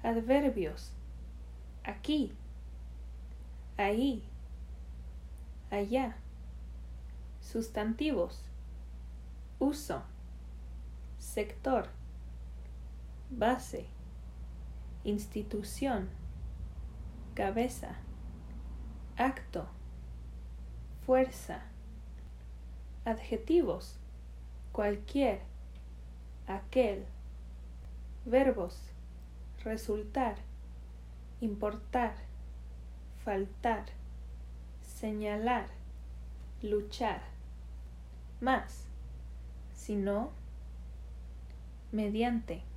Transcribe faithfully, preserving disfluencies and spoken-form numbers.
Adverbios: aquí, ahí, allá. Sustantivos: uso, sector, base, institución, cabeza, acto, fuerza. Adjetivos: cualquier, aquel. Verbos: resultar, importar, faltar, señalar, luchar. Más, si no, mediante.